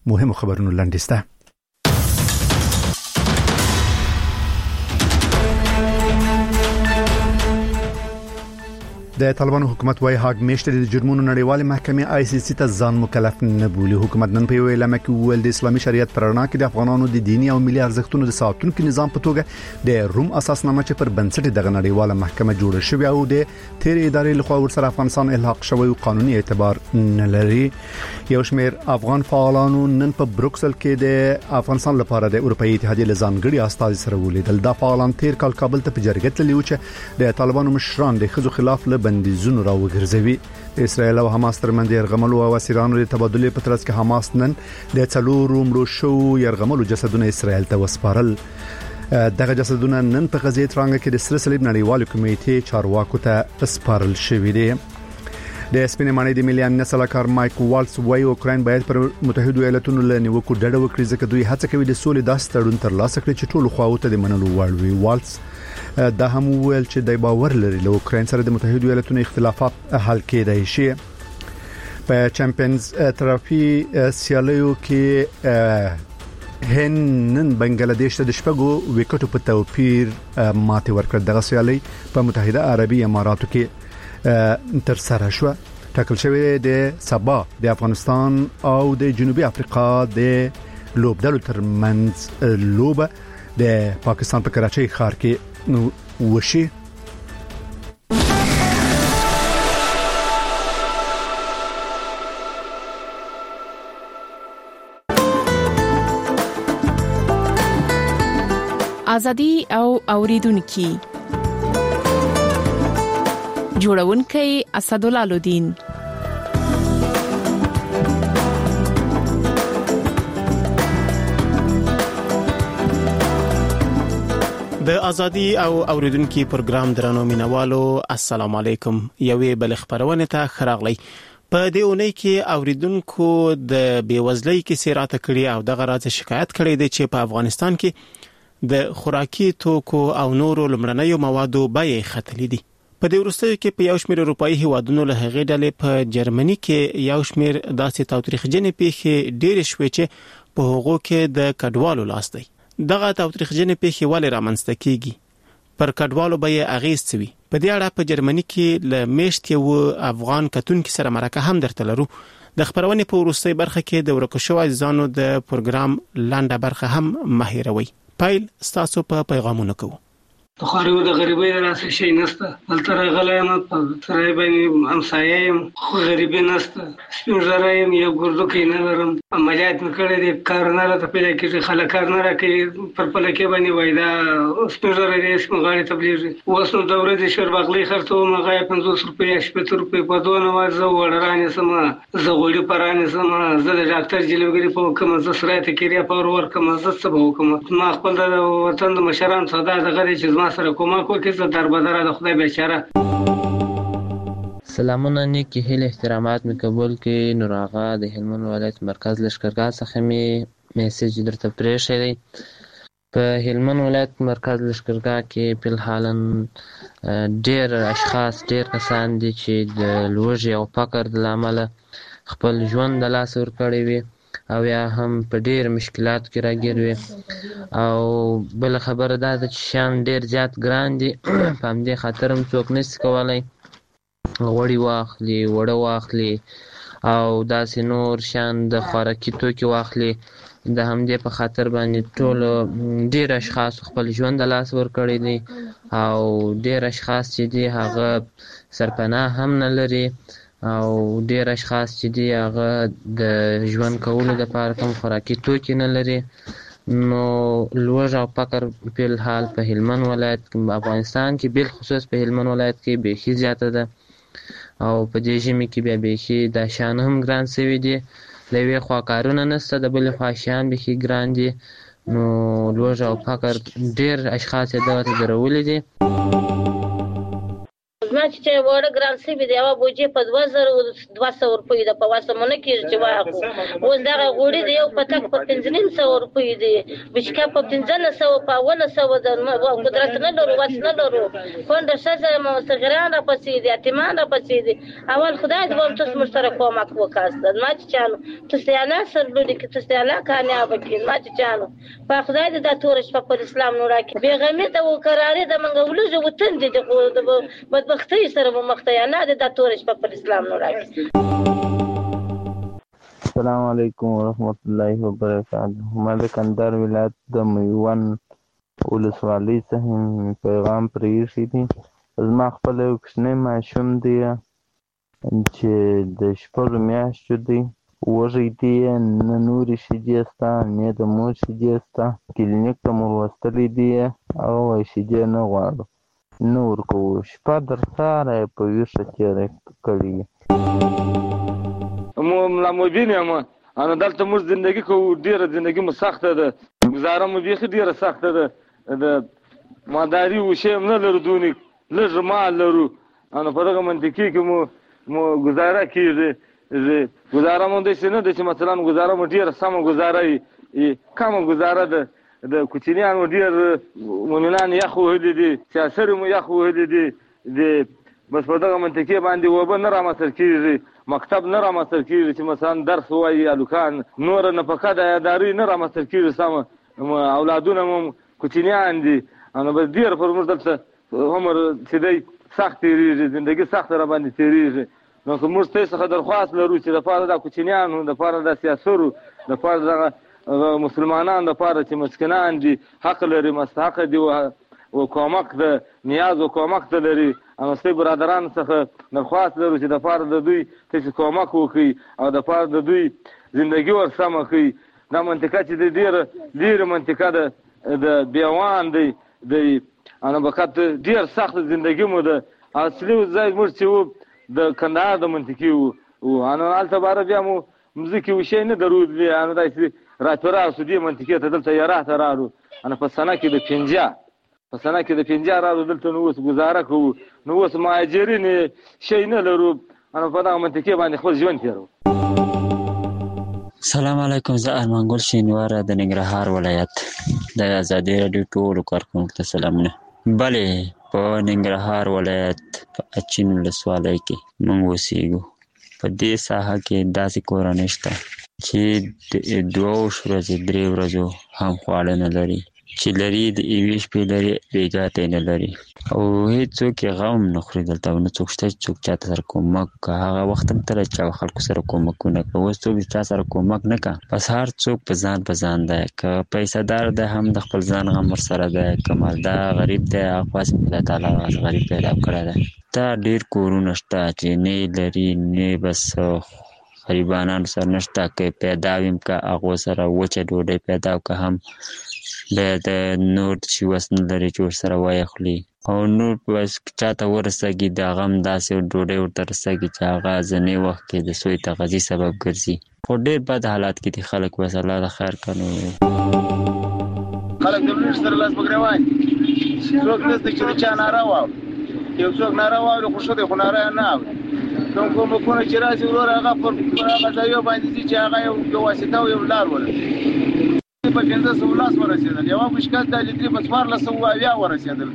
مهم خبرونو لاندسته. د طالبانو حکومت وايي هاګ میشته د جرمونو نړیوالې محکمې ICC ته ځان مکلف نه بولي. حکومت نن په اعلان کې ویل د اسلامي شریعت پر رڼا کې د افغانانو د دینی او ملي ارزښتونو د ساتونکو نظام په توګه د روم اساسنامه چې پر بنسټ دغه نړیواله محکمه جوړه شوې او د تیر ادارې لخوا ورسره افغانستان الحاق شوی او قانوني اعتبار نه لري. یو شمېر افغان فعالانو نن په بروکسل کې د افغانستان لپاره د اروپאי اتحادیې لزانګړي استازي سره ولیدل. د فعالان تیر کال کابل ته په جرګه تللی و چې د طالبانو مشران د خزو خلاف له بندیزونو راوګرځوي. اسرائیل او حماس ترمنځ يرغملو او اسیرانو د تبادله په ترڅ کې حماس نن د څلورو مړو شو يرغملو جسدونه اسرائیل ته وسپارل. دغه جسدونه نن په غزې ترانګ کې د سره صلیب نړیوال کمیټې چارواکو ته سپارل شوې دي. د سپینې معنی د ملي امنیت سلاکار مایک والز وايي اوکراین باید پر متحده ایالاتونو له نیوکو ډډه وکړي ځکه دوی هڅه کوي د سولې داسې تړون ترلاسه کړي چې ټول خواوو ته د منلو وړ وي. والز دا هم ویل چې د باور لري له اوکراین سره د متحده ایالاتونو اختلافات حل کېدای شي. په چمپیونز ترافي سیالیو کې هند بنگلاديش ته د شپږو وکټو په توپیر ماته ورکړه. دغه سیالي په متحده عربي اماراتو کې تر سره شو. ټاکل شوی د سبا د افغانستان او د جنوبي افریقا د لوبډلو ترمنځ لوبه د پاکستان په کراچۍ ښار کې وشي. ازادي او اوریدونکو جوړونکي اسدالله لودین. د ازادي او اوریدونکو پروګرام درنو مینوالو السلام علیکم. یوې بل خبرونه ته خراغلی. په دې اونۍ کې اوریدونکو د بیوزلۍ کې سیراته کړي او د غراض شکایت کړي دي چې په افغانستان کې د خوراکي توکو او نورو لمړنیو موادو بیې ختلې دي. په دې وروستیو کې په یو شمېر اروپאי هیوادونو له هغې ډلې په جرمني کې یو شمېر داسې تاوتریخجنې پیښې ډېرې شوې چې په هغو کې د کډوالو لاس دی. دغه تاوتریخجنې پیښې ولې رامنځته کیږي؟ پر کډوالو به یې اغیز څه وي؟ په دې اړه په جرمني کې له میاشت یو افغان کتونکو سره مرکه هم درته لرو. د خبرونې په وروستۍ برخه کې د ورکو شوو عزیزانو د پروګرام لنډه برخه هم مهیروي. پایل ستاسو په پیغامونو کوو. د خاریو د غریبۍ راسه شي نسته دلته راغلایم په ترای باندې همسایم خو غریبي نسته سپین زرایم یو ګردو کې نه لرم عملیات مکړې دي کار نه راته پیدا کېږي خلک کار نه راکې پر پلکې باندې وای دا سپین زرا دې سم غاړي تبلیغ اوس نو دوره دي شر باغلی خرڅو مغه 50 روپیا 70 روپیا په دوه نوازه وړرانې سم زغوړي پرانې سم زه د ډاکټر جلوګری په کوم ز سره ته کېریا په ور کوم ز څه به کوم ما خپل د وطن د مشران صدا دغه چې سره کومه کو کې در بدره د خدای بیچاره. سلامونه نیکی هیله احترامات می قبول کې نور آغا د هلمند ولایت مرکز لشکرګاه څخه می میسج درته پرېښی دی. په هلمند ولایت مرکز لشکرګاه کې په حالن ډېر اشخاص ډېر کسان دي چې د لوږې او فقر د لامل خپل ژوند د لاس ور کړی وي او یا هم په ډېر مشکلات کې راګیر وي او بل خبره دا ده چې شیان ډېر زیات ګران دي په همدې خاطر هم څوک نشي کولی غوړي واخلي وړه واخلي او داسې نور شیان د خوراکي توکي واخلي. د همدې په خاطر باندې ټول ډېر اشخاص خپل ژوند د لاس ور کړی دي او ډېر اشخاص چې دي هغه سرپناه هم نه لري او ډېر اشخاص چې دي هغه د ژوند کولو لپاره کوم خوراکي توکي نه لري. نو لوږه او فقر په الحال په هلمند ولایت کې افغانستان کې بل خصوص په هلمند ولایت کې بیخي زیاته ده او په دې ژمي کې بیا بیخي دا شیان هم ګران شوي دي. له یوې خوا کارونه نشته د بلې خوا شیان بیخي ګران دي. نو لوږه او فقر ډېر اشخاص یې دغه ته درولي دي. ماچ چې وړ ګران سي دی او بوجي په 2200 روپۍ د په واسمونه کې چې واخو اوس دا غوړي دی یو پتک په 1500 روپۍ دی بشکا په 1500 په 100 د قدرت نه لرو واس نه لرو کونډه شزه مستغران را پسې دي اتمان را پسې دي اول خدای دې وم تاسو مشترک کومک وکاست ماچ چانو تاسو اعلی سر لوري کې تاسو اعلی کامیاب کړئ ماچ چانو په خدای دې د تورش په اسلام نور کې بیغمه د وکراري د منګولو وطن دي د بدبختي سره مخته نه د تورش په اسلام نور کې. السلام علیکم ورحمت الله وبرکاته. ما د کندهار ولایت د میوند ولسوالۍ څخه پیغام پرېښی دی. زما خپل یو کوچنی ماشوم دی چې د شپږو میاشتو دی وږی دی نه نورې شیدې شته نه د مور شیدې شته کلینیک ته مو وستلی دی هغه وایي شیدې نه غواړو نه ورکوو شپه در سهاره یې په ویښه تېره کړې ملا مبین یم انا دلته موږ زندگی کوو ډېره زندگی مو سخته ده ګزاره مو بیخي ډېره سخته ده د مالداري وشی هم نه لرو دونې لږ مال لرو انا په دغه منطقې کې مو ګزاره کېږي گزاره مونده چې نه ده چې مثلا گزاره مو ډېره سمه گزاره وي کمه گزاره ده د کوچنیانو ډېر مؤمنان یخ وهلي دي سیاسرې مو یخ وهلي دي بس په دغه منطقې باندې اوبه نه رامسر کېږي مکتب نه رامسر کېږي چې مثلا درس ووایي هلکان نوره نفقه د عیادارۍ نه رامسر کېږي سمه اولادونه مو کوچنیان دي نو بس ډېر پر موږ دلته عمر چې دی سخت تېرېږي زندګي سخته را باندې تېرېږي نو که موږ تاسو څخه درخواست لرو چې دپاره د کوچنیانو دپاره د سیاسرو دپاره دغه مسلمانانو دپاره چې مسکینان دي حق لري مستحق دي و کومک د نیاز و کومک ته لري نو ستاسو برادرانو څخه درخواست لرو چې دپاره د دوی تاسو کومک وکړي او دپاره د دوی زندګي ورسمه کړي دا منطقه چې ډېره منطقه ده د بیوان دی انا بقت ډېر سخت زندګي مو ده اصلي ځای موږ چې د کندهار د منطقې وو انا هلته باره بیا مو مځکې وشی نه درلودلې انا داسې راپرار سو دې منطقې ته دلته یراح ته راغلو انا په سنه کې د پنجا راغلو دلته نو اوس ګزاره کوو نو اوس مهاجرین شی نه لرو انا په دغه منطقې باندې خپل ژوند تېروو. سلام علیکم زه ارمان ګل شینواره د ننګرهار ولایت د ازادي راډیو ټولو کارکوونکو ته سلامونه. بلې په ننګرهار ولایت په اچین ولسوالۍ کې موږ اوسېږو. په دې ساحه کې داسې کورنۍ شته چې 2 ورځې 3 ورځو هم خواړه نه لري چې لري د یوې شپې لري بېګا ته یې نه لري او هېڅوک یې غم نه خوري دلته او نه څوک شته چې څوک چاته سره کومک که هغه وخت هم ته له چا خلکو سره کومکونه کوه اوس څوک د چا سره کومک نه کوه بس هر څوک په ځان دی که پیسه دار دی هم د خپل ځان غم ورسره دی که مالدار غریب دی هغه خاص الله تعالی غریب پیدا کړی دی دا ډېر کورونه شته چې نه یې لري نه بس غریبانانو سره نشته که پیدا ویم که هغو سره وچه ډوډۍ پیدا که هم بیا د نور چې وس نه لري چې ورسره ویخلي او نور بس چاته ورسېږي د هغه هم داسې ډوډۍ ورته رسېږي چې هغه ځینې وخت کې د سوی تغذي سبب ګرځي خو ډېر بد حالات کې دي خلک بس الله د خیر کړي خلک د بلوش سره لاس بګروان څوک نشته چې چا ناره واوري یو څوک ناره واوري خو ښه دی خو ناره نه اوري کوم کومکونه چې راشي ورور هغه پر هغه ځایو باندې چې هغه یو واسطه او یو لار ولري په 1500 ورسېدل یوه مشکل د لیتري په 1400 ورسېدل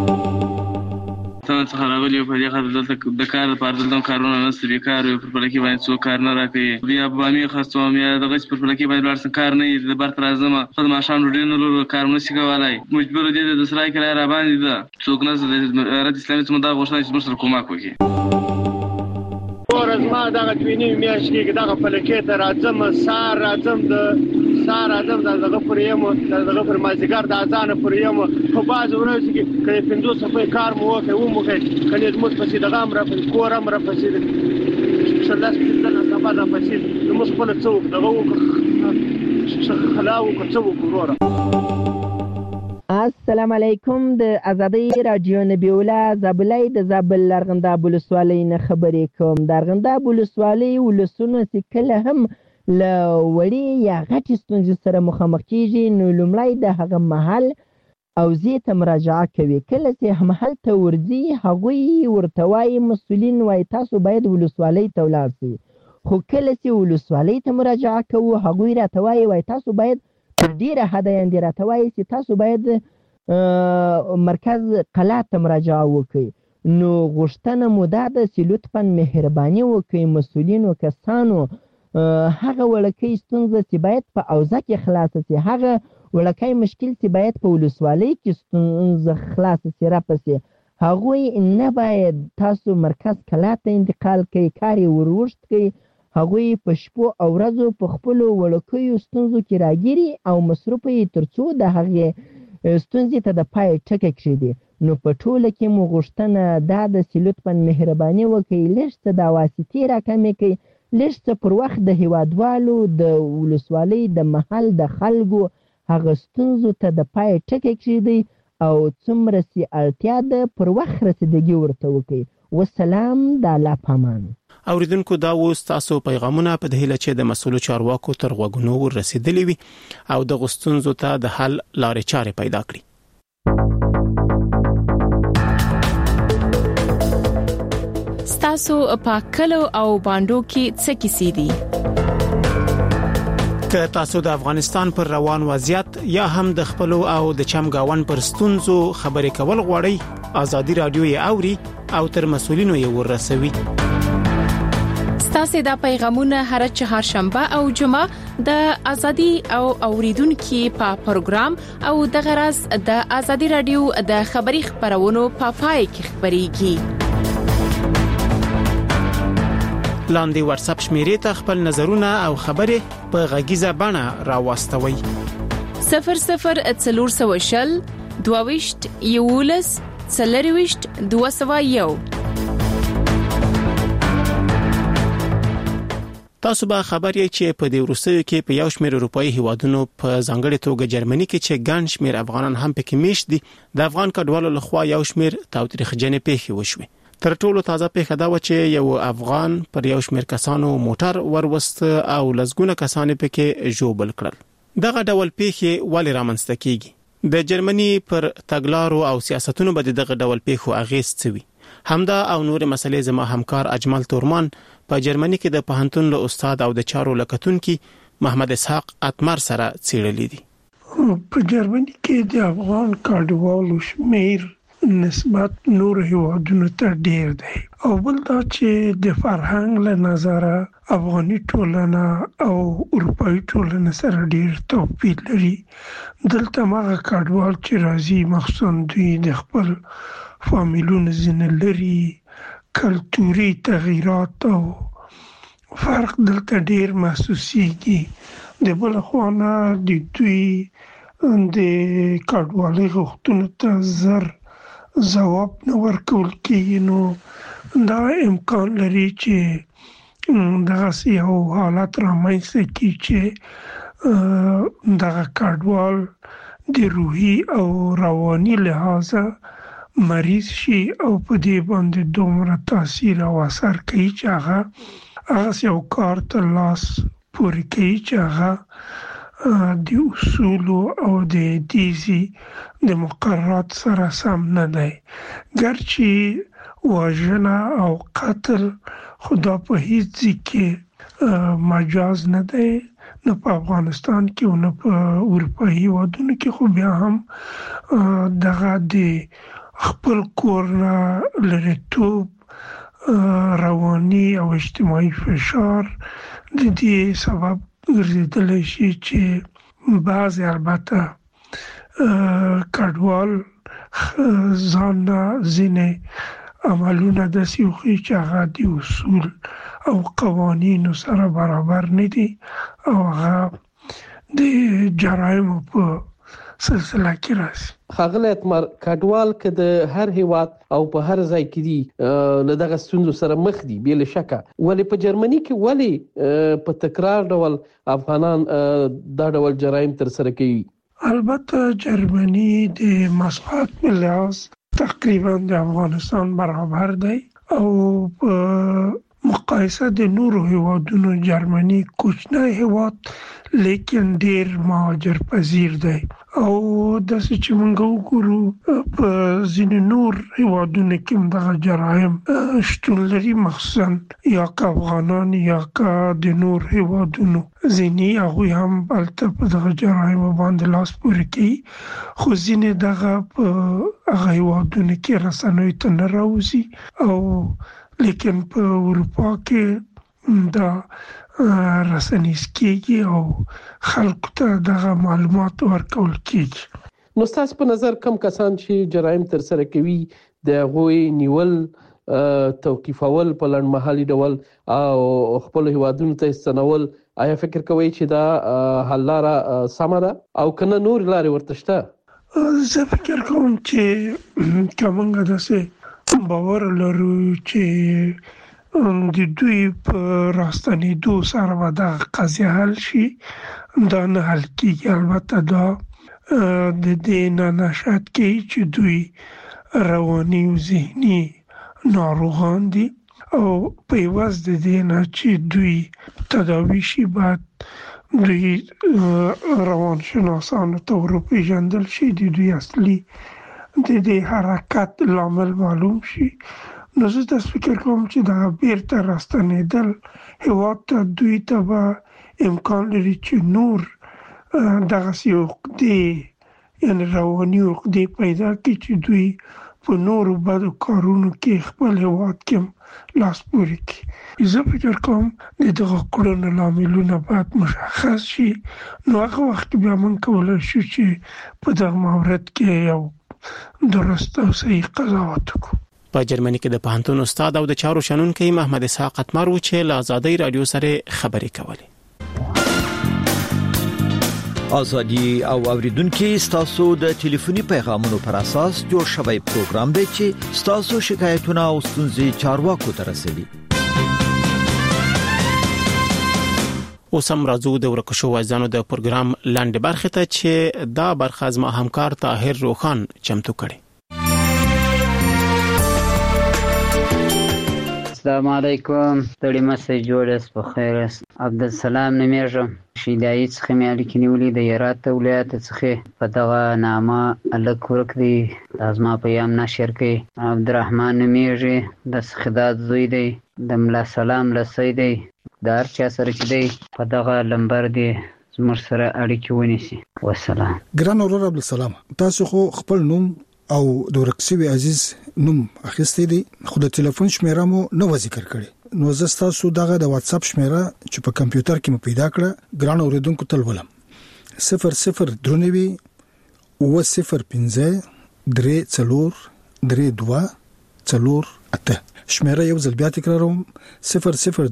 څنګه څخه راغلی په دې خاطر دلته د کار لپاره دلته کارونه نشته بیکار یو پر پلکې باندې څوک کار نه راکوي بیا بامي خرڅوم یا دغه پر پلکې باندې لاړ څه کار نه دی د برت راځم خپل ماشان ډېر نه لرو کار نشي کولای مجبور دي د سرای کړه را باندې ده څوک نه د رد اسلامي څخه دا غوښتنه چې موږ کومک وکړي ورځ ما دغه دویني میاشت کې دغه پلکې ته راځم سار راځم دغه پر یم دغه پر مازیګر د اذان پر یم په باز ورځ کې کله 500 صفه کار مو وکړ کله موږ پسې دغه امر په کورم را پسې شلاس په سبا را پسې موږ خپل څوک دغه وکړ خلاو کوڅو ګوره. السلام علیکم د ازادي رادیو نبیولا زابلای د زابل لرغنداب ولسوالۍ نه خبرې کوم. د لرغنداب ولسوالۍ ولسونه چې کله هم له وړې یا غټې ستونزې سره مخامخ کېږي نو لومړی د هغه محل اوزې ته مراجعه کوي. کله چې همهلته ورځي هغوی ورته وایي مسؤلین وایي تاسو باید ولسوالۍ ته ولاړ شئ. خو کله چې ولسوالۍ ته مراجعه کوو هغوی راته وایي تاسو باید تر ډېره حده یې راته وایي چې تاسو باید مرکز قلعه ته مراجعه وکړئ. نو غوښتنه مو دا ده چې لطفا مهرباني وکړئ مسؤلینو کسانو هغه وړوکی ستونزه چې باید په اوضاع کې خلاصه شي، هغه وړوکی مشکل چې باید په ولسوالۍ کې ستونزه خلاصه شي راپسې هغوی نه باید تاسو مرکز قلعه ته انتقال کوي، کار یې وروښت کوي. هغوی په شپو او ورځو په خپلو وړوکیو ستونزو کې راګیري او مصروفه یې تر څو د هغې ستونزې ته د پای ټکی کښېږدي. نو په ټوله کې مو غوښتنه دا ده چې لطفا مهرباني وکړئ لږ څه دا واسطې راکمې کړئ، لږ څه پر وخت د هیوادوالو د ولسوالۍ د محل د خلکو هغه ستونزو ته د پای ټکی کښېږدئ او څومره چې اړتیا ده پر وخت رسیدګي ورته وکړئ. والسلام، د الله په امان. اوریدونکو دا و تاسو پیغامونه په دې هیله چې د مسؤلو چارواکو تر غوږونو ورسېدلې وي او د غوښتنو ته د حل لارې چارې پیدا کړي. تاسو په کلو او باندو کې څه کیسې دي؟ که تاسو د افغانستان پر روان وضعیت یا هم د خپلو او د چمګاون پر ستونزو خبرې کول غواړئ، آزادي رادیو یې اوري او تر مسؤلینو یې ورسوي. تاسو دا پیغامونه هر چهارشنبه او جمعه د ازادي او اوریدونکو په پروګرام او د غرض د ازادي رادیو د خبري خبرونو په پای کې خبريږي. لاندې واتس اپ شمیرې ته خپل نظرونه او خبرې په غږیزه بڼه راوستوي. 0040 22 یولس 40 201. تاسو به خبر یې چې په دې وروستیو کې په یو شمېر اروپאי هیوادونو په ځانګړي توګه جرمني کې چې ګڼ شمېر افغانان هم پکې میشت دي، د افغان کډوالو لخوا یو شمېر تاوتریخجنې پیښې وشوي. تر ټولو تازه پیښه دا و چې یو افغان پر یو شمېر کسانو موټر وروست او لزګونه کسان پکې ژوبل کړل. دغه ډول پیښې ولې رامنځته کیږي؟ د جرمني پر تګلارو او سیاستونو باندې دغه ډول پیښو اغیز څه وي؟ همدا او نور مسلې زما همکار اجمل تورمان په جرمني کې د پوهنتون له استاد او د چارو لکتونکو محمد اسحاق اتمر سره څېړلې دي. په جرمني کې د افغان کډوالو شمیر نسبت نور هیوادونو ته ډیر دی او بل دا چې د فرهنګ له نظره افغاني ټولنه او اروپאי ټولنه سره ډیر توپیر لري. دلته هغه کډوال چې راځي مخصوصا دوی د خپل فامیلونو ځینې لري، کلتوري تغیرات او فرق دلته ډیر محسوسیږي. د بل خوانه د دوی د کډوالۍ غوښتنو ته زر جواب نه ورکول کېږي، نو دا امکان لري چې دغه یو حالت رامنځته کړي چې دغه کډوال د روحي او رواني لحاظه مریض شي او په دې باندې دومره تاثیر او اثر کوي چې هغه یو کار ته لاس پورې کوي چې هغه د اصول او د دیزي د مقررات سره سم نه دی. ګرچې وژنه او قتل خدا په هیڅ کې مجاز نه دی، نه په افغانستان کې او نه په اروپאי هیوادونو کې، خو بیا هم دغه د خپل کور نه لرېتوب، رواني او اجتماعي فشار د دې سبب ګرځیدلی شي چې بعضې البته کډوال ځان ځینې عملونه داسې وښيي چې هغه د اصول او قوانینو سره برابر نه دي او هغه د جرایمو په سلسله کې راځي. ښاغلی اتمر، کډوال که د هر هیواد او په هر ځای کې دي له دغه ستونزو سره مخ دي بې له شکه، ولې په جرمني کې ولې په تکرار ډول افغانان دا ډول جرایم ترسره کوي؟ البته جرمني د مساحت په لحاظ تقریبا د افغانستان برابر دی او په مقایسه د نورو هیوادونو جرمني کوچنی هیواد لیکن ډیر مهاجر پذیر دی او د چې موږ وګورو په ځینې نور هیوادونو کې دغه جرایم شتون لري، مخصوصا یا که افغانان یا که د نور هیوادونو ځینې هغوی هم هلته په دغه جرایم باندې لاس پورې کوي، خو ځینې دغه په هغه هیوادونو کې رسنیو ته نه راوځي او لیکن په اروپا کې دا رسنیز کېږي او خلکو ته دغه معلومات ورکول کېږي. نو ستاسو په نظر کوم کسان چې جرایم ترسره کوي د هغوی نیول، توقیفول په لنډمهالي ډول او خپل هیوادونو ته ستنول، آیا فکر کوئ چې دا حل لاره سمه ده او کنه نور لارې ورته شته؟ زه فکر کوم چې که موږ داسې باور لرو چې د دوی په راستنېدو سره به دغه قضیه حل شي، دا نه حل کېږي. البته دا د دې نه نشأت کوي چې دوی رواني او ذهني ناروغان دي او په عوض د دې نه چې دوی تداوي شي باید دوی روانشناسانو ته وروپېژندل شي، د دوی اصلي د دې حرکت لامل معلوم شي. نو زه داسې فکر کوم چې دغه بیرته راستنېدل هېواد ته دوی ته به امکان لري چې نور دغسې عقدې یعنې رواني عقدې پیدا کړي چې دوی په نورو بدو کارونو کې خپل هېواد کې لاس پورې کړي. زه فکر کوم د دغه کړنو لاملونه باید مشخص شي، نو هغه وخت بیا موږ کولی شو چې په دغه مورد کې یو درست او صحیح قضاوت وکړو. په جرمني کې د پوهنتون استاد او د چارو شنونکي محمد اسحاق اتمر و چې له آزادۍ رادیو سره خبرې کولې. آزادي او اوریدونکو ستاسو د ټلیفوني پیغامونو پر اساس جوړ شوی پروګرام دی چې ستاسو شکایتونه او ستونزې چارواکو ته رسوي. اوس هم راځو د ورکشو وایزانو د پروګرام لاندې برخه ته چې دا برخه زما همکار طاهر روخان چمتو کړي. السلام علیکم، ستړي مسئ جوړس په خیر است. عبدالسلام نمیږم، شیدایی څخه مې اړیکې نیولې د هرات ولایت څخه. په دغه نامه الک ورک دی، لازم پیغام نشر کړي. عبدالرحمن نمیږي، د سخدات زوی دی، د ملا سلام لسی دی، د هر چا سره چې دی په دغه لمبر دی زموږ سره اړیکې ونیسي. والسلام. ګران اورور عبدالسلام، تاسو خو خپل نوم او د ورکسوي عزیز نوم اخیستی دی، خو د ټلیفون شمیره مو نو ذکر کړي. نو زه تاسو دغه د واتس اپ شمیره چې په کمپیوټر کې مو پیدا کړه، ګران اوریدونکو تل ولم 00 3 3 4 8. شمیره یو ځل بیا تکراروم 00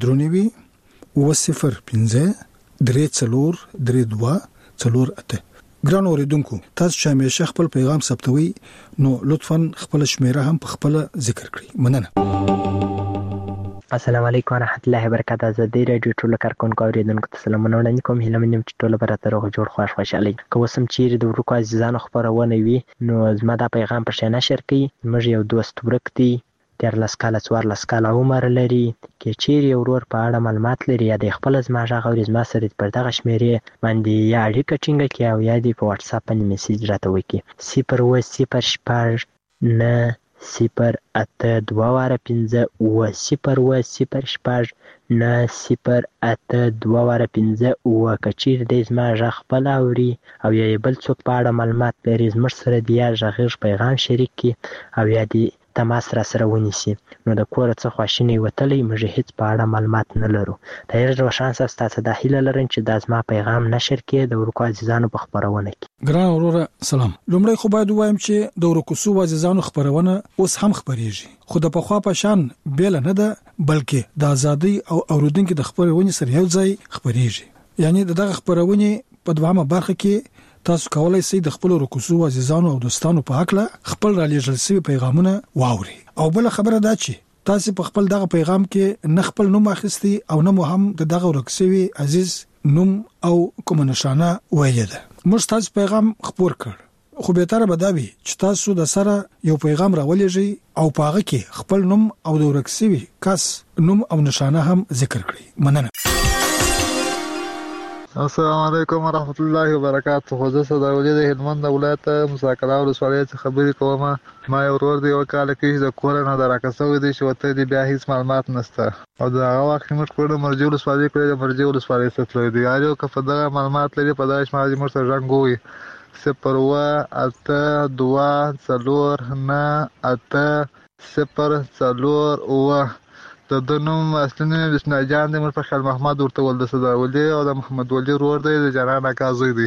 3 4 8. ګران اوریدونکو، تاسو چې همیشه خپل پیغام ثبتوي نو لطفاً خپل شمیره هم په خپل ذکر کړئ. مننه. السلام علیکم ورحمت الله وبرکاته. آزادۍ رادیو ټول کارکونکو اوریدونکو ته سلامونه وړاندې کوم. هیله مې چې ټول به راته روغ جوړ خوښ خوشحالي. که اوس هم چیرې د ورکو عزیزانو خپرونه وي نو زما دا پیغام پر شا نشر کړئ. موږ یو دوست ورک دی، 14 کاله 14 کاله عمر لري. کې چیرې یو ورور په اړه معلومات لري یا د خپل زما غږ اوري، زما سره پر دغه شمیرې باندې یا اړیکه ټینګه کړي او یا دې په واتس اپ باندې میسج راته وکړي. 0 0 0 8 2 واره 5 و 0 0 6 9 0 8 2 واره 5 و کچیر د زما غږ خپل اوري او یا بل څوک په اړه معلومات لري، زموږ سره دی یا غږ پیغام شریک کړي او یا دې تماس را سره ونیسي. نو د کور څخه خواشینی وتلی، موږ هیڅ په اړه معلومات نه لرو. ډېر روښان تاسو د هیله لرم چې د زما پیغام نشر کړئ د ورکو عزیزانو په خبرونه کې. ګران وروره سلام. لومړی خو باید وایم چې د ورکو عزیزانو خبرونه اوس هم خبريږي، خو د پخوا په شان بیل نه ده، بلکې د ازادي او اوریدونکو د خبرونه سره یو ځای خبريږي. یعنی دغه خبرونه په دوامه برخه کې تاسو کولای شئ د خپل ورکو عزیزانو او دوستانو په حق له خپل را لېږل شوی پیغامونه واوري. او بل خبره دا چې تاسو په خپل دغه پیغام کې نه خپل نوم اخیستي او نه مو هم دغه ورکو عزیز نوم او کوم نشانه وایي ده. موږ تاسو پیغام خبر کړ، خو به تر بداوي چې تاسو د سره یو پیغام راولېږي او پاغه کې خپل نوم او د ورکو کس نوم او نشانه هم ذکر کړئ. مننه. السلام علیکم ورحمت الله وبرکاته. خو زه صداولي د هلمند ولایت مساکلا ولسوالۍ څخه خبرې کوم. ما یو ورور دی یو کال کې د کور نه درکه شوی دی چې وته دی بیا هیڅ معلومات نشته او دا هغه وخت موږ کور د مرجو ولسوالۍ کړی د مرجو ولسوالۍ څخه تللی دی. یو که په دغه معلومات لري په دغه شمال موږ سره رنګ وي 08228 د نوم اصلي نوم بسم الله جان دی. موږ په خیال محمد ورته ول د صداولي او د محمد ولي ورور دی د جنان اکازوی دی.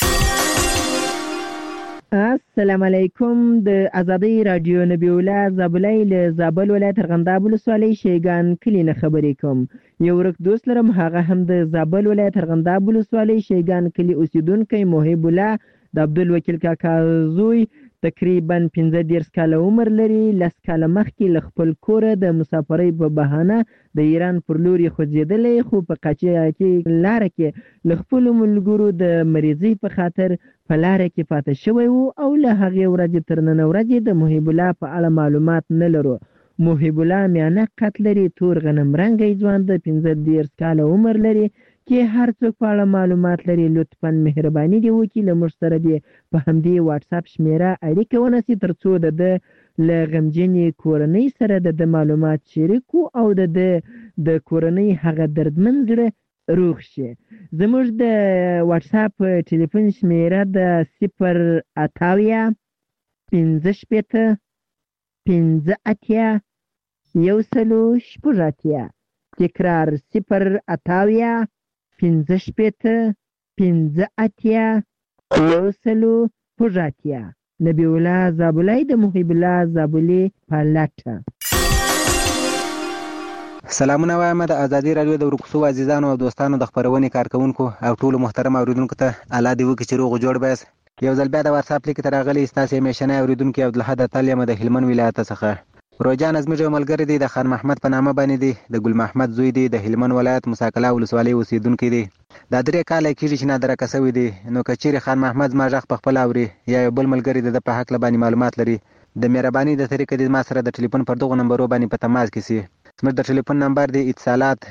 السلام علیکم. د ازادي رادیو نبی الله زابلای له زابل ولایت ارغنداب ولسوالۍ شیګان کلی نه خبرې کوم. یو ورک دوست لرم هغه هم د زابل ولایت ارغنداب ولسوالۍ شیګان کلی اوسیدونکی محب الله د عبدالوکیل کاکا زوی تقریبا 15 کاله عمر لري. 10 کاله مخکې له خپل کوره د مسافرۍ په بهانه د ایران پر لور خوځېدلی خو په قاچاق کې لاره کې له خپلو ملګرو د مریضۍ په خاطر په لاره کې پاتې شوی و او له هغې ورځې تر نن ورځې د محب الله په اړه معلومات نه لرو. محب الله میانه قد لري، تور غنم رنګی ځوان د 15 کاله عمر لري. کې هر څوک په اړه معلومات لري لطفا مهرباني دی وکړي له موږ سره دی په همدې واتس اپ شمیره اړیکه ونیسي ترڅو د له غمجنې کورنۍ سره د معلومات شریکو او د کورنۍ هغه دردمن زړه روغ شي. زموږ د واتس اپ ټلیفون شمیره د 080 15 15 180 تکرار 080 15 15 180 نبی الله زابلای د محب الله زابلی پالټ. سلامونه وایم د ازادي رادیو د ورکوسو عزیزانو او دوستانو د خبرونې کارکونکو او ټولو محترم اوریدونکو ته الله دې وکړي چې روغ جوړ بس. یو ځل بیا د واتس اپ لیک ته راغلی ستاسو همیشنی اوریدونکو عبدالحد تالیه د هلمند ولایت څخه. روجان زموږ یو ملګری دی د خان محمد په نامه باندې دی د ګل محمد زوی دی د هلمند ولایت مساکلا ولسوالۍ اوسیدونکی دی. دا 3 کاله کېږي چې نادرکه شوی دی. نو که چیرې خان محمد زما غږ په خپل اوري یا یو بل ملګری د په حق باندې معلومات لري د مهرباني د طریقې د ما سره د ټلیفون پر دغه نمبرو باندې په تماس کې سي. زموږ د ټلیفون نمبر دی اتصالات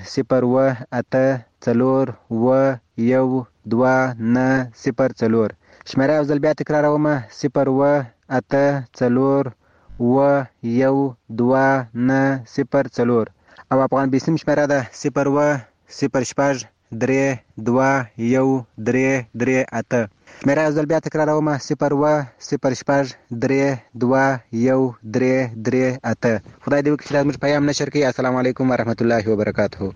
018 شمیره یو ځل بیا تکراروم 018 21904 او افغان بیسیم شمیره ده 010 321 شمیره یو ځل بیا تکراروم 010 321 خدای دې وکړي چې زموږ پیغام نشر کړي. السلام علیکم ورحمت الله وبرکاته.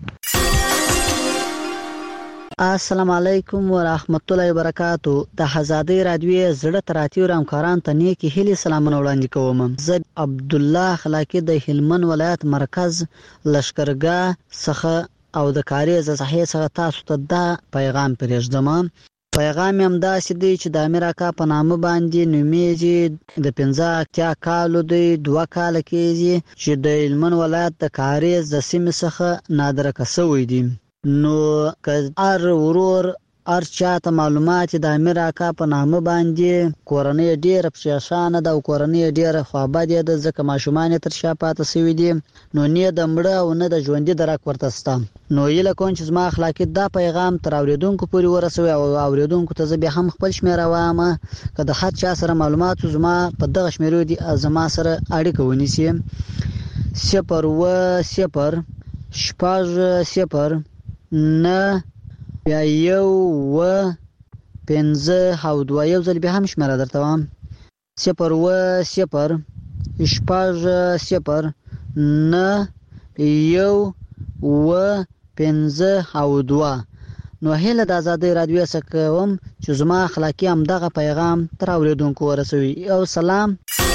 السلام علیکم ورحمت الله وبرکاتو. د ازادي رادیو زړه تراتیو همکاران ته نیکی هیلې سلامونه وړاندې کوم. زه عبد الله خلاقی د هلمند ولایت مرکز لشکرګاه څخه او د کاری صحیح څخه تاسو ته دا پیغام پرېږدم. پیغام هم داسې دی چې د امیر اکا په نامه باندې نومیږي. د 15 کالو دی 2 کاله کېږي چې د هلمند ولایت د کاری د سیمې څخه نادرکه شوی دی. نو که هر ورور هر چاته معلومات د امیر اکا په نامه باندې کورنۍ ډیره پریشانه ده او کورنۍ ډیره خوابدې ده ځکه ماشومان تر شا پاتې شوي دي. نو نه د مړه او نه د ژوندي درک ورته شته. نو هیله کوم چې زما اخلاقي دا پیغام تر اوریدونکو پورې ورسوي او اوریدونکو ته زه بیا هم خپل شمیره وایم که د هر چا سره معلومات زما په دغه شمیرو دي زما سره اړیکه ونیسي 010 نه بیا 1 او 2 یو ځل بیا هم شمیره درته وایم 010 نه 1 او 2. نو هله د ازادي رادیو څخه کوم چې زما اخلاقی هم دغه پیغام تر اوریدونکو ورسوي. او سلام.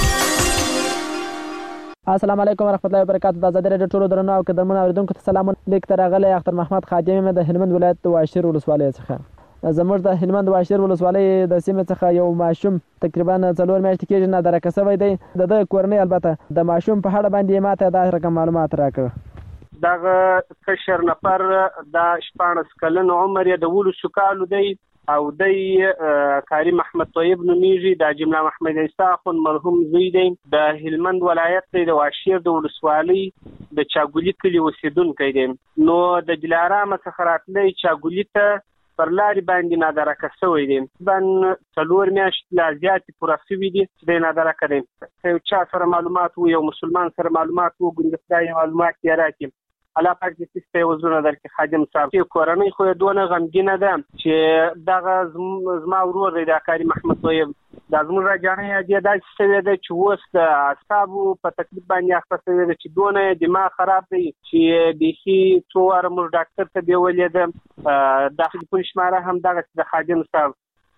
السلام علیکم ورحمت الله وبرکاتو. د ازادي رادیو ټولو درنو او قدرمنو اوریدونکو ته سلام. لیک تر غلې اختر محمد خادم د هلمند ولایت د واشیر ولسوالۍ څخه. زموږ د هلمند واشیر ولسوالۍ د سیمې څخه یو ماشوم تقریبا 4 میاشتې کېږي نادرکه شوی دی. د کورنۍ البته د ماشوم په اړه باندې ماته دا رقم معلومات راکړه. دغه کشر نفر د 14 کلن عمر یې د 12 کالو دی او د کاری محمد طیب نومیږي. د جمله محمد عیسی خون مرحوم زوی دی. د هلمند ولایت د واشیر د ولسوالۍ د چاګولی کلی اوسیدونکی دی. نو د دلارام څخه راتلی چاګولی ته پر لارې باندې نادرکه شوی دی. تقریبا 4 میاشتې لا زیاتې پوره شوي دي چې دی نادرکه دی. که یو چا سره معلومات و، یو مسلمان سره معلومات وګوري، د خدای معلومات یې راکړي. الله پاک دې ستاسو په وزونه درکې خادم صاحب. چې کورنۍ خو یې دونه غمګینه ده چې دغه زما ورور دی د کاري محمد طیب، دا زموږ راجانۍ دې داسې شوې ده چې اوس د اعصابو په تکلیف باندې اخته شوې ده چې دونه دماغ خراب دی چې بیخي څو واره موږ ډاکټر ته بیولې ده. د ټلیفون شماره هم دغه د خادم صاحب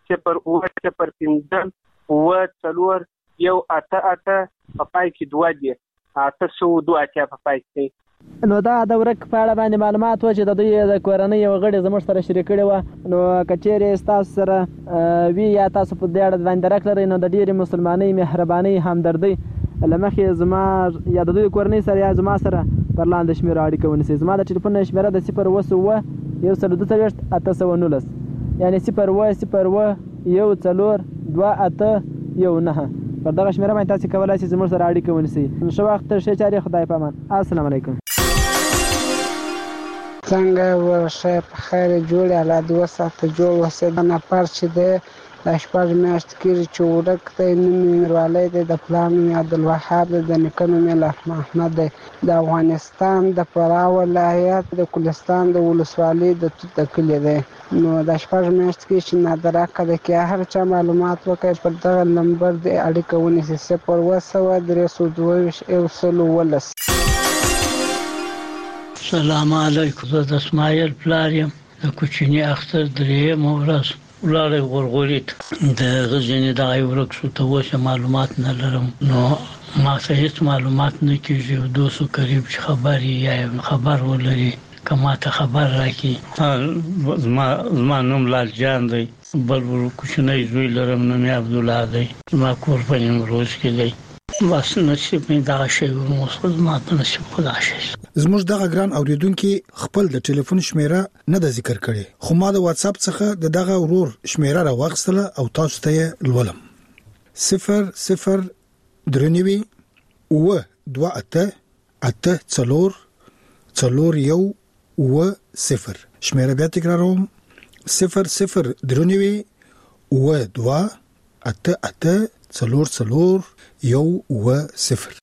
0 0 یو 8 په پای کې 2 دی 802 په پای کې. نو دا د ورک په اړه باندې معلومات و چې د دوی د کورنۍ یو غړي زموږ سره شریک کړي و. نو کچېرې تاسو سره وی یا تاسو په دې اړه باندې درک لرئ، نو د ډېرې مسلمانۍ، مهربانۍ، همدردۍ لمخې زما یا د دوی کورنۍ سره یا زما سره پر لاندې شمیره اړیکه ونیسئ. زما د ټلیفون شمیره د 0 142 یعنی 0 0 1 4 2 8 1 9. پر دغه شمیره باندې تاسو کولای شئ زموږ سره اړیکه ونیسئ. نو وخت تر شي چاري خدای پامان. السلام علیکم. څنګه ورشه په خیر جوړ الله دې وساته جوړ وسه نه پر چې د شپږ میاشتې کېږي چې ورک دی. نوم یې میروالی دی، د پلار نوم یې عبدالوهاب دی، د نیکه نوم یې لاف محمد دی. د افغانستان د فراه ولایت د کلستان د ولسوالۍ د توت د کلي دی. نو د شپږ میاشتې کېږي چې نادرکه دی. که هر چا معلومات وکړي پر دغه نمبر د اړیکه ونیسي 0 312 السلام علیکم. زه د اسماعیل پلار یم. د کوچني اختر درېیمه ورځ ولاړی غورغوري ته د غزني دغه ورک شو. ته اوس معلومات نه لرم، نو ما ته هیڅ معلومات نه کېږي. دوستو قریب چې خبر یا خبر ولري که ما ته خبر راکړي. زما نوم لال جان دی، بل کوچنی زوی لرم نوم یې عبدالله دی. زما کور په نیمروز کې دی. بس نصیب مې دغه شی وموسخ، ما ته نصیب خدا شي. زموږ دغه ګران اوریدونکو خپل د ټلیفون شمیره نه د ذکر کړي، خو ما د واتس اپ څخه دغه ورور شمیره راوغستله او تاسو ته لولم. 0 0 و 2 8 8 4 4 1 0. شمیره بیا تکراروم 0 0 و 2 8 8 4 4 1 0.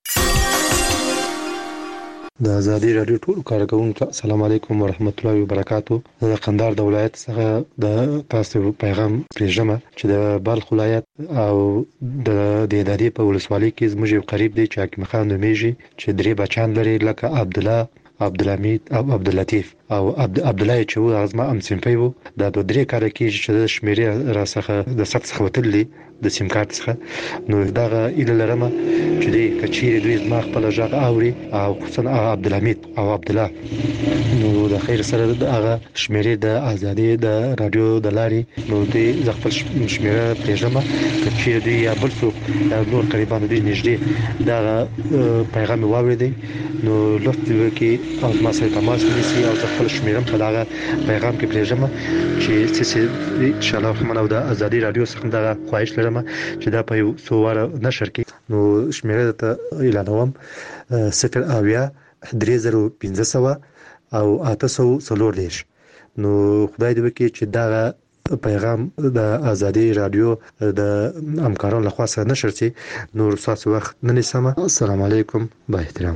د ازادي رادیو ټول کارکونکو السلام علیکم ورحمت الله وبرکاتو. د قندهار د ولایت څخه د تاسو پیغام پرېږم چې د بلخ ولایت او د دادی په ولسوالۍ کې زموږ یو قریب دی چې حکیم خان نومیږي چې درې بچان لري لکه عبدالله، عبدالحمید او عبداللطیف او عبدالله چې و ازما ام سیمپي وو. دا د درې کار کې چې د شمیرې را څخه د سخت څخه وتللی د سیم کارت څخه. نو دغه اله لرمه چې دی کچېرې دوی زما خپل ژغ اوري او خصوصا عبدالحمید او عبدالله. نو د خیر سره دغه شمیرې د ازادي د رادیو د لارې نو دوی ز خپل شمیره پېژنم کچېرې دوی یا بل څوک یا نور قریبان دوی نږدې دغه پیغام واوریدي نو لطف وکړي او ما سره تماس ونیسي او خپل شمیرم په دغه پیغام کې پېژنم چې څه ان شاء الله منو د ازادي رادیو څخه دغه خواهش لرم چې دا په یو څو واره نشر کې نو شمیره ته اعلانوم 0 30500 او 840. نو خدای دې وکړي چې دا پیغام د ازادي رادیو د همکارانو لخوا سره نشر شي. نور تاسو وخت نه نیسم. السلام علیکم. با احترام.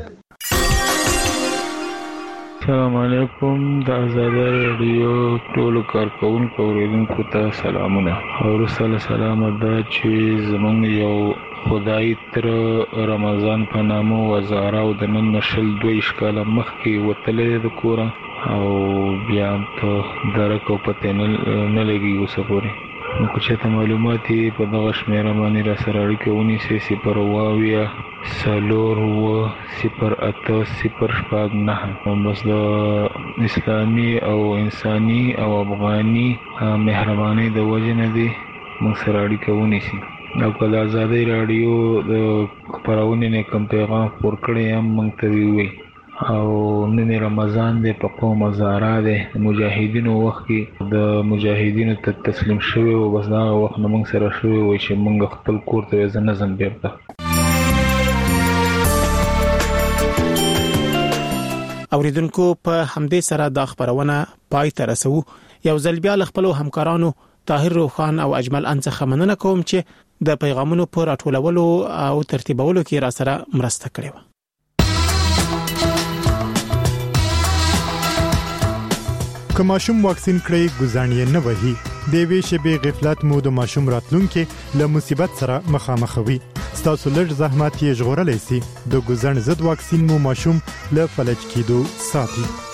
السلام علیکم. د ازادي رادیو ټول کارکونکو اوریدونکو ته سلامونه. او رسول سلام ده چې زمونږ یو خدای تر رمضان په نامو وزاره او د نن نشل 2 کاله مخکې وتلې د کور او بیا ته درکو پته نه لګي اوس پورې. نو که چېرته معلومات په دغه شمیره باندې را سره اړیکه ونیسئ 0 0 0 بس د اسلامي او انساني او افغاني مهرباني د وجه نه دی موږ سره اړیکه ونیسئ. او که د ازادي رادیو د خپرونې نه کوم پیغام خپور کړی هم موږ ته ووایي. او نن رمضان دی، په قوم هزاره دی، مجاهدینو وخت کې د مجاهدینو ته تسلیم شوی او بس دا وخت نه موږ سره شوی وای چې موږ خپل کور ته ځنځم بیرته. اوریدونکو په همدې سره د خبرونه پای ته رسو. یو ځل بیا خپل همکارانو طاهر روخان او اجمل انڅخه مننه کوم چې د پیغامونو پر راټولولو او ترتیبولو کې را سره مرسته کړې و. که ماشوم واکسین کړی ګزانې نه وهي د وی شبي غفلت مو د ماشوم راتلونکي له مصیبت سره مخامخ وي. ستاسو لږ زحمت یې ژغورلی سي. د ګزن ضد واکسین مو ماشوم له فلج کېدو ساتي.